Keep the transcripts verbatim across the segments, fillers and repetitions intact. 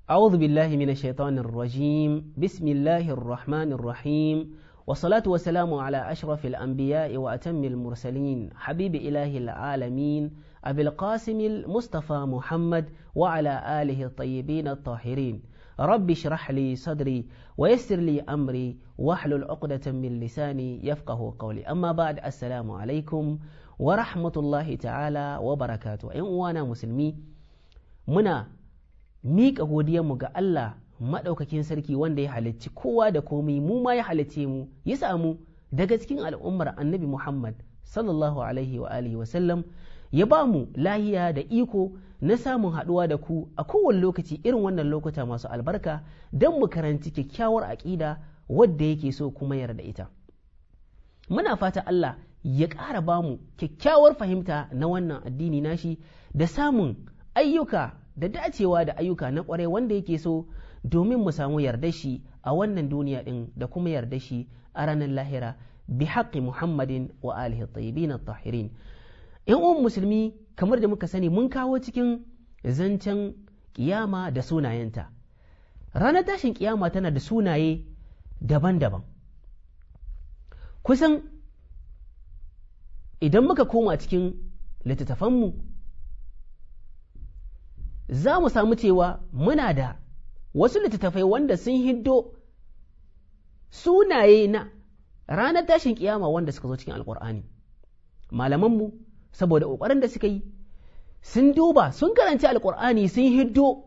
أعوذ بالله من الشيطان الرجيم بسم الله الرحمن الرحيم والصلاة والسلام على أشرف الأنبياء وأتم المرسلين حبيب إله العالمين أبي القاسم المصطفى محمد وعلى آله الطيبين الطاهرين رب اشرح لي صدري ويسر لي أمري واحلل عقدة من لساني يفقه قولي أما بعد السلام عليكم ورحمة الله تعالى وبركاته إن وانا مسلمي منا miƙa godiyarmu ga Allah maɗaukakin sarki wanda ya halicci kowa da komai mu ma ya halicce mu ya samu daga cikin al'ummar annabi Muhammad sallallahu alaihi wa alihi wa sallam ya ba mu lahiya da iko na samun haɗuwa da ku a kowane lokaci irin wannan lokuta masu albarka don mu karanci kyakkyawar aƙida wadda yake so kuma yarda ita. Muna fata Allah ya ƙara ba mu kyakkyawar fahimta na wannan addini nashi da samun ayyuka da dacewa da ayyuka na ƙwarai wanda yake so domin mu samu yarda shi a wannan duniya ɗin da kuma yarda shi a ranar lahira bi haƙƙi Muhammadin wa alihi tayyibin at-tahirin. ‘Yan uwan musulmi kamar da muka sani mun kawo cikin zancen kiyama da sunayenta. Ranar tashin kiyama tana da sunaye daban-daban. Kusan idan muka koma cikin littattafanmu za mu samu cewa muna da wasu littattafai wanda sun hiddo sunaye na ranar tashin kiyama wanda suka zo cikin alkur'ani. Malamanmu saboda ƙoƙarin da suka yi sun duba sun karanci alkur'ani sun hiddo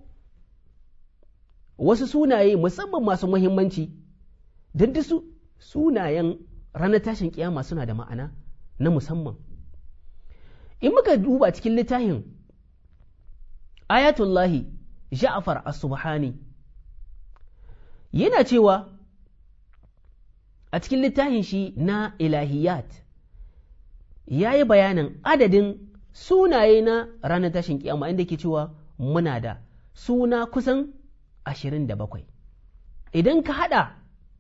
wasu sunaye musamman masu muhimmanci don su sunayen ranar tashin kiyama suna da ma'ana na musamman. In muka duba cikin littafin Ayatullahi Ja'far as-Subhani yana cewa a cikin littafin shi na ilahiyat ya yi bayanin adadin sunaye na ranar tashin kiyama inda ke cewa muna da suna kusan ashirin da bakwai. Idan ka haɗa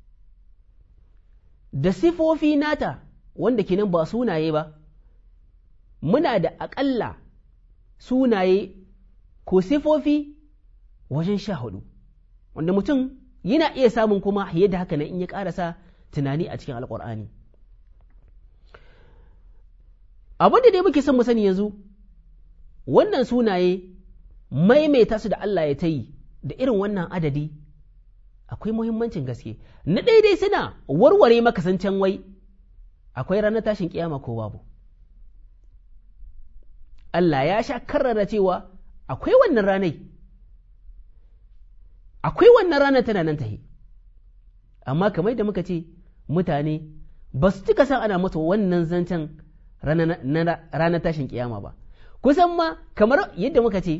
da sifofi nata wanda kenan ba sunaye ba, muna da aƙalla sunaye ko sifofi wajen sha hudu wanda mutum yana iya samun kuma yadda haka nan in ya ƙarasa tunani a cikin alƙur'ani. Abin da dai muke son mu sani yanzu wannan sunaye maimaita su da Allah ya ta yi da irin wannan adadi akwai muhimmancin gaske. Na daidai suna warware maka zancen wai akwai ranar tashin kiyama ko babu. Allah ya sha karrara cewa akwai wannan ranai, akwai wannan ranar tana nan tahi, amma kamar da muka ce mutane ba su cika san ana musu wannan zancen ranar tashin kiyama ba. Kusan ma kamar yadda muka ce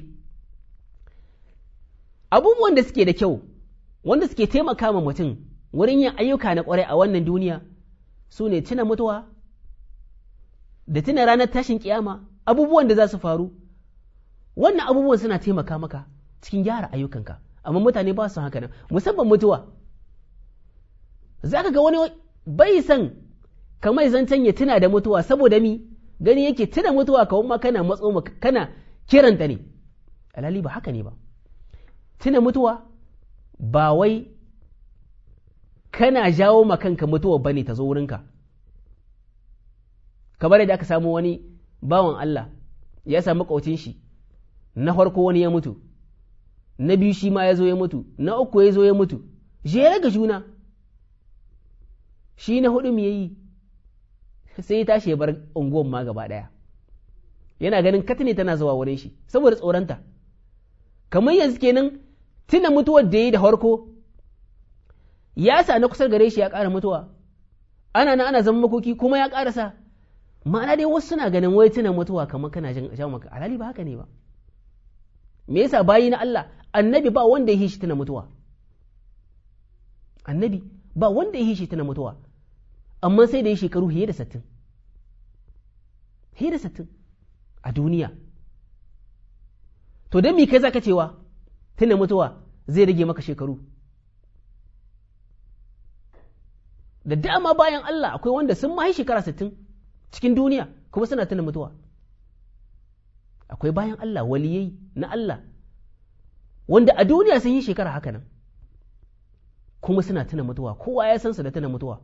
abubuwan da suke da kyau wanda suke taimaka ma mutum wurin yin ayyuka na kwarai a wannan duniya su ne tuna mutuwa da tuna ranar tashin kiyama, abubuwan da za su faru. Wannan abubuwan suna taimaka maka cikin gyara ayyukanka, amma mutane ba su haka nan, musamman mutuwa. Za ka ga wani bai san kamar zancen ya tuna da mutuwa saboda mi gani yake tuna mutuwa kawai ma kana matso kana kiranta ne. Alhali ba haka ne ba. Tuna mutuwa ba wai kana jawo ma kanka mutuwa bane ta zo wurinka. Kamar da aka samu wani bawan Allah ya samu ƙaucin shi, na farko wani ya mutu, na biyu shi ma ya zo ya mutu, na uku ya zo ya mutu, jere ga juna. Shi na hudu me yayi sai ya tashi ya bar unguwan ma gaba ɗaya, yana ganin katine tana zuwa wurin shi saboda tsoronta. Kamar yanzu kenan tuna mutuwar da ya yi da farko ya sa na kusa gare shi ya ƙara mutuwa, ana na ana zama makoki kuma ya ƙarasa. Ma'ana dai wasu suna ganin wai tuna mutuwa kamar kana jan maka, alhali ba haka ne ba. Me yasa bayi na Allah, annabi ba wanda ya shi tuna mutuwa, annabi ba wanda ya shi tuna mutuwa, amma sai da ya shekaru fiye da sattin, fiye da sattin a duniya. To don me kai zaka cewa tuna mutuwa zai rage maka shekaru? Da dama bayan Allah akwai wanda sun mahi shekara sittin cikin duniya kuma suna tuna mutuwa. Akwai bayan Allah waliyai na Allah wanda a duniya sun yi shekara haka nan kuma suna tuna mutuwa, kowa ya san su da tuna mutuwa.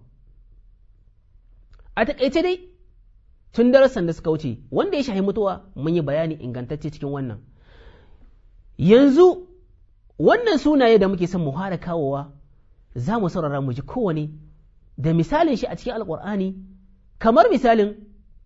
A taƙaice dai tun darasan da suka wuce wanda ya shahi mutuwa mun yi bayani ingantacce cikin wannan. Yanzu wannan sunaye da muke son mu fara kawowa za mu saurara mu ji kowane da misalin shi a cikin Alƙur'ani, kamar misalin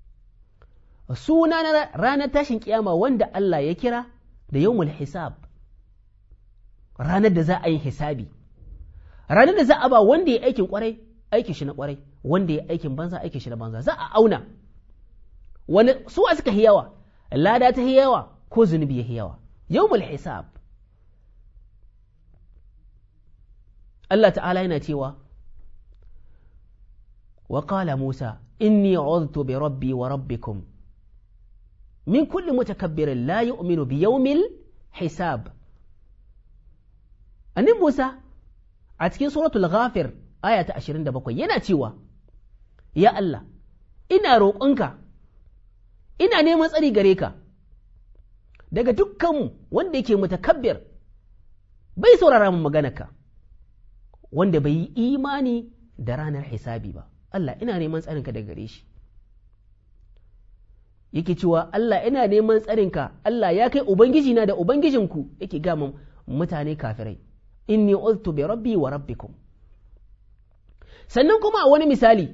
suna na ranar tashin kiyama wanda Allah ya kira da yawmul hisab, ranar da za a yi hisabi, ranar da za a ba wanda ya aikin kwarai aikin shi na kwarai, wanda ya aikin banza aikin shi na banza, za a auna wani suwa suka yi yawa, lada ta yi yawa ko zunubi ya yi yawa. Yawmul hisab, Allah ta'ala yana cewa wa qala Musa inni udtu bi rabbi wa rabbikum min kulli mutakabbirin la yu'minu bi yawmil hisab. Annabi Musa a cikin suratul Ghafir aya ta ashirin da bakwai yana cewa ya Allah ina roƙonka, ina neman tsari gare ka daga dukkanmu wanda yake mutakabbir bai saurara mun maganarka, wanda bai yi imani da ranar hisabi ba. Allah ina neman tsarinka daga gare shi. Yake cewa Allah ina neman tsarinka, Allah ya kai ubangiji na da ubangijinku, yake gama mutane kafirai, inni uztu bi rabbi wa rabbikum. Sannan kuma a wani misali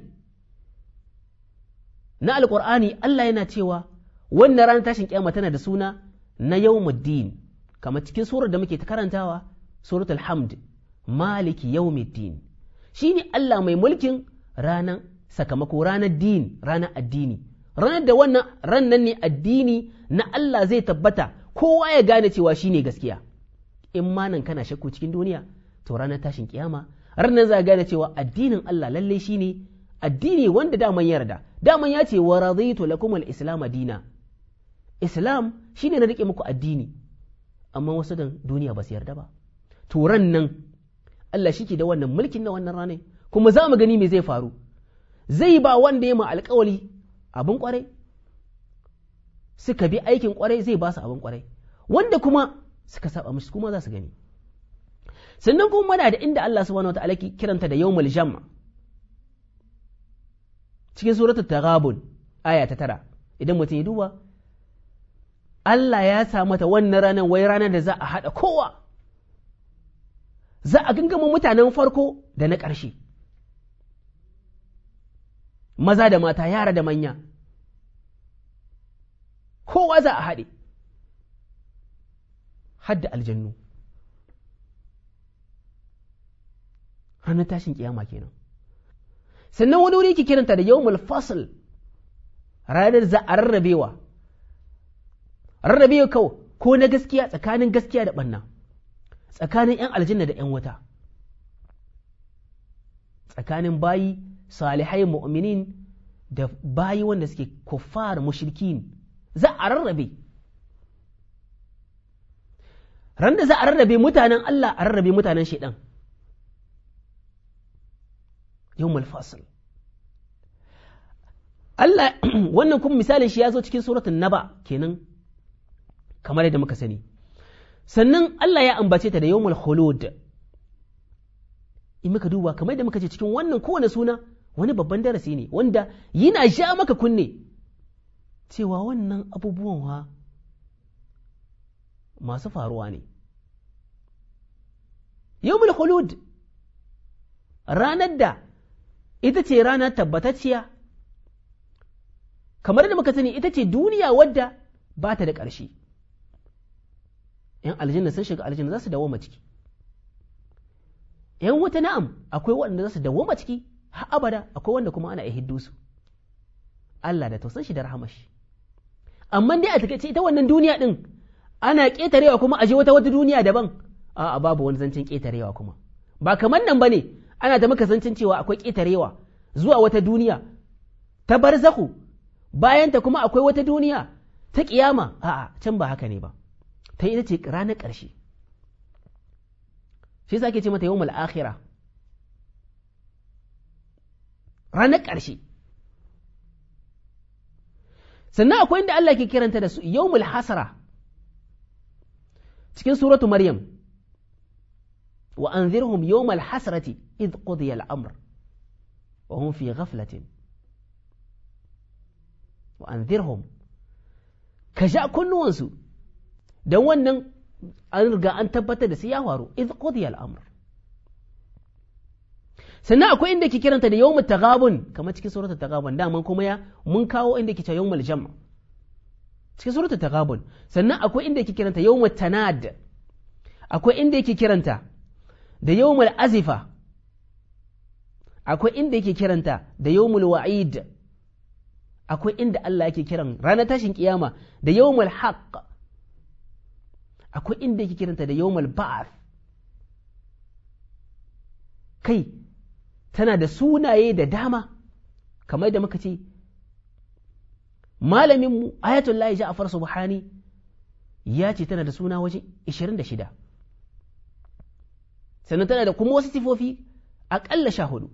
na alƙur'ani Allah yana cewa wannan ranar tashin kiyama tana da suna na yawmuddin, kamar cikin surar da muke ta karantawa, suratul hamd, maliki yawmiddin, shine Allah mai mulkin ranar sakamako, ranar din, ranar addini, ranar da wannan ranar ne addini na Allah zai tabbata, kowa ya gane cewa shine gaskiya. In ma nan kana shakku cikin duniya, to ranar tashin kiyama ranar za a gane cewa addinin Allah lallai shine addini wanda daman yarda, daman ya ce wa raditu lakum al-islam dina, islam shine na rike muku addini, amma wasu dan duniya ba su yarda ba. To ran nan Allah shike da wannan mulkin na wannan ranar, kuma za mu gani me zai faru. Zai ba wanda ya ma alƙawali abin kwarai, suka bi aikin kwarai zai ba su abin kwarai, wanda kuma suka saba musu kuma za su gani. Sannan kuma muna da inda Allah subhanahu wa ta'ala kiranta da yawmul jam' cikin suratul taghabun aya ta tara. Idan mutum ya duba, Allah ya sa mata wannan ranar wai ranar da za a haɗa kowa, za a gangama mutanen farko da na ƙarshe, maza da mata, yara da manya, kowa za a haɗe, hadda aljannu. Ranar tashin kiyama kenan. Sannan wani wuri ke kiranta da yawmul fasl, ranar za a rarrabewa, rarrabewa kawai ko na gaskiya tsakanin gaskiya da ɓanna, tsakanin ‘yan aljanna da ‘yan wuta, tsakanin bayi salihai mu'minin da bayi wanda suke kuffar mushrikin, za a rarrabe. Ran da za a rarrabe mutanen Allah a rarrabe mutanen shaidan, yawmul fasl. Allah wannan kuma misalin shi ya zo cikin suratul naba kenan, kamar yadda muka sani. Sannan Allah ya ambace ta da yawmul khulud. In muka duba kamar yadda muka ce cikin wannan kowane suna wani babban darasi ne wanda yana ja maka kunne cewa wannan abubuwan wa masu faruwa ne. Yawmul khulud, ranar da ita ce rana tabbatacciya, kamar da muka sani ita ce duniya wadda ba ta da ƙarshe. ‘Yan aljanna sun shiga aljanna za su dawoma ciki, ‘yan wuta na'am akwai waɗanda za su dawoma ciki har abada, akwai wanda kuma ana hiddu su. Allah da tausan shi da rahama shi. Amma dai a takaice ita wannan duniya ɗin ana ƙetarewa kuma aje wata wata duniya daban, a'a babu wani zancen ƙetarewa kuma. Ba kamar nan ba ne ana ta maka zancen cewa akwai ƙetarewa zuwa wata duniya ta barzahu, bayan ta kuma akwai wata duniya ta ƙiyama, a'a can ba haka ne ba, ta ita ce ranar ƙarshe. Shi yasa ake ce mata yawmul akhira, ranar ƙarshe. Sannan akwai inda Allah ke kiranta da su yawmul hasara cikin suratu Maryam wa anzirhum yawmal hasrati id qudiya al-amr wa hum fi ghaflatin wa anzirhum ka ja kunnuwansu don wannan an riga an tabbatar da sai ya faru id qudiya al-amr. sannan akwai inda ke kiranta da yawmut taghabun kamar cikin suratul taghabun da mun kuma ya mun kawo inda ke cewa yawmul jam' cikin suratul taghabun. sannan akwai inda ke kiranta yawmut tanad, akwai inda yake kiranta da yawmul azifa, akwai inda yake kiranta da yawmul wa'id, akwai inda Allah yake kiran ranar tashin kiyama da yawmul haqq, akwai inda yake kiranta da yawmul ba'ath. kai tana da sunaye da dama kamar da muka ce malaminmu ayatullahi Ja'far Subhani ya ce tana da suna waje ishirin da shida, sannan tana da kuma wasu sifofi aƙalla sha hudu.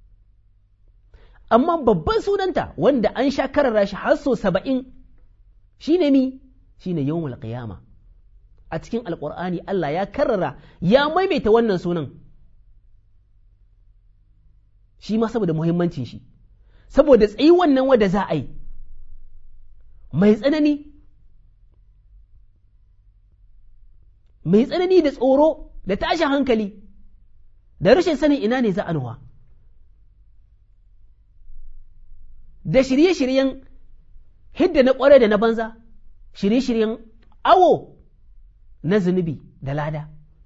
amma babban sunanta wanda an sha karara shi har so saba'in shi ne mi shi ne yawmul qiyama. a cikin alƙur'ani Allah ya karrara ya maimaita wannan sunan shi ma saboda muhimmancin shi, saboda tsayi wannan wadda za a yi mai tsanani mai tsanani da tsoro da tashin hankali da rashin sanin ina ne za a nuwa, da shirye-shiryen hidda na ƙware da na banza, shirye-shiryen awo na zunubi da lada,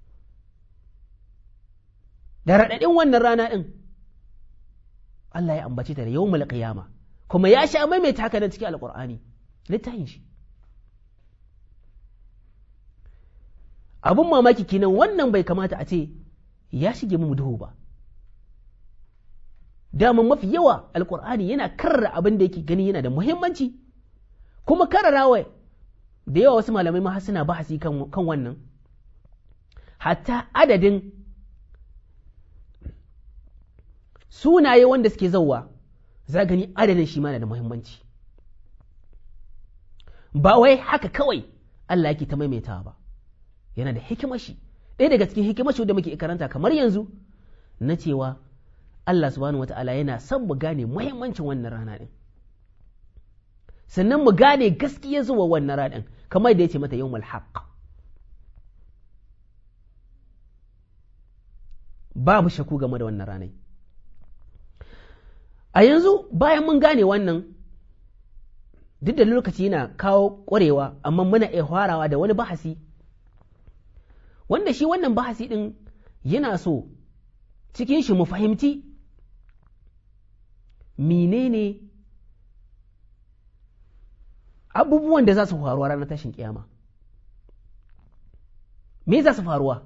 da raɗaɗin wannan rana ɗin Allah ya ambace ta da yawmul qiyama, kuma ya sha maimaita haka nan cikin alƙur'ani littafin shi. abun mamaki kenan wannan bai kamata a ce ya shige mu duhu ba. Daman mafi yawa alƙur'ani yana karrara abin da yake gani yana da muhimmanci, kuma karrarawa da yawa wasu malamai ma suna bahasi kan, kan wannan, hatta adadin sunaye wanda suke zauwa za gani adadin shi ma da muhimmanci, ba wai haka kawai Allah yake ta maimaitawa ba, yana da hikimar shi. ɗaya daga cikin hikimar shi da muke karanta kamar yanzu na cewa Allah subhanahu wata'ala yana son mu gane muhimmancin wannan rana ɗin, sannan mu gane gaskiya zuwa wannan rana ɗin kamar da ya ce mata yawmul haqq. babu shakku game da wannan ranai. A yanzu bayan mun gane wannan, duk da lokaci yana kawo ƙwarewa, amma muna iya farawa da wani bahasi wanda shi wannan bahasi ɗin yana so cikin shi mu fahimci menene abubuwan da za su faruwa ranar tashin kiyama. Me za su faruwa?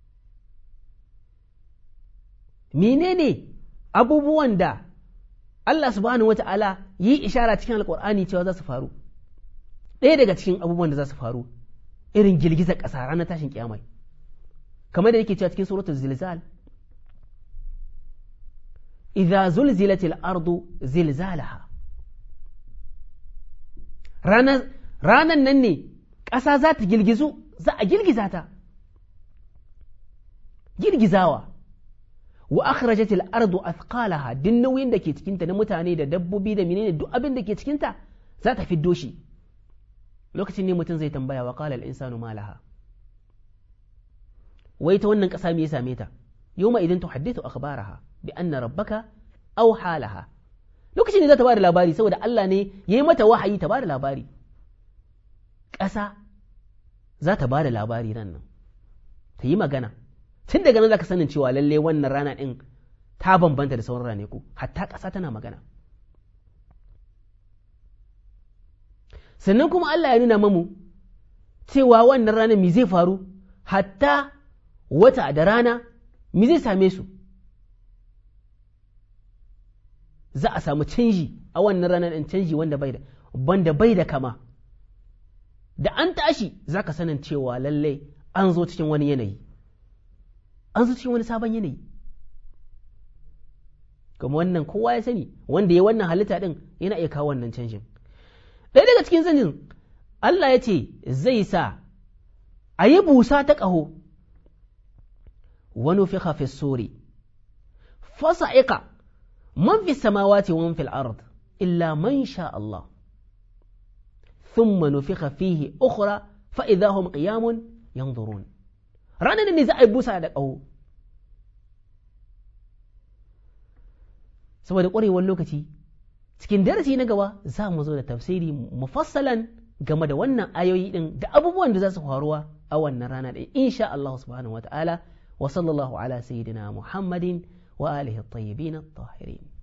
Menene abubuwan da Allah subhanahu wata'ala yi ishara cikin alƙur'ani cewa za su faru? Ɗaya daga cikin abubuwan da za su faru irin girgizar ƙasa ranar tashin kiyama, kamar da yake cewa cikin suratul zilzal, idza zulzilatil ardu zilzalaha. ranar ranan nan ne ƙasa za ta girgizu, za a girgiza ta girgizawa. wa akhrajatil ardu athqalaha, din nauyin da ke cikinta na mutane da dabbobi da menene duk abin da ke cikinta za ta fiddo shi. lokacin ne mutum zai tambaya wa qala al insanu ma laha, wai ta wannan ƙasa me ya same ta? yawma idan tuhaddithu akhbaraha bi anna rabbaka aw halaha. lokacin ne za ta bada labari saboda Allah ne yayi mata wahayi ta bada labari. ƙasa za ta bada labari ran nan, ta yi magana. tun daga nan za ka sanin cewa lalle wannan rana ɗin ta bambanta da sauran ranaku, hatta ƙasa tana magana. sannan kuma Allah ya nuna mamu cewa wannan rana mi zai faru, hatta wata da rana mi zai same su. za a samu canji a wannan rana ɗin, canji wanda bai da banda bai da kama. da an tashi za ka sanin cewa lalle an zo cikin wani yanayi, an zo cikin wani sabon yanayi. kuma wannan kowa ya sani, wanda ya wannan halitta ɗin yana iya kawo wannan canjin. ɗaya daga cikin canjin Allah ya ce zai sa a yi busa ta ƙaho, wa nufikha fi suri fasa'iqa man fi samawati wa man fil ard illa man sha Allah thumma nufikha fihi ukhra fa idha hum qiyamun yanzurun. Ranar ne za a yi busa da ƙaho. Saboda ƙwarewar lokaci, cikin darasi na gaba za mu zo da tafsiri mufassalan game da wannan ayoyi ɗin da abubuwan da za su faruwa a wannan rana ɗin, insha Allah subhanahu wa ta'ala, wa sallallahu ala sayyidina Muhammadin wa alihi at-tayyibin at-tahirin.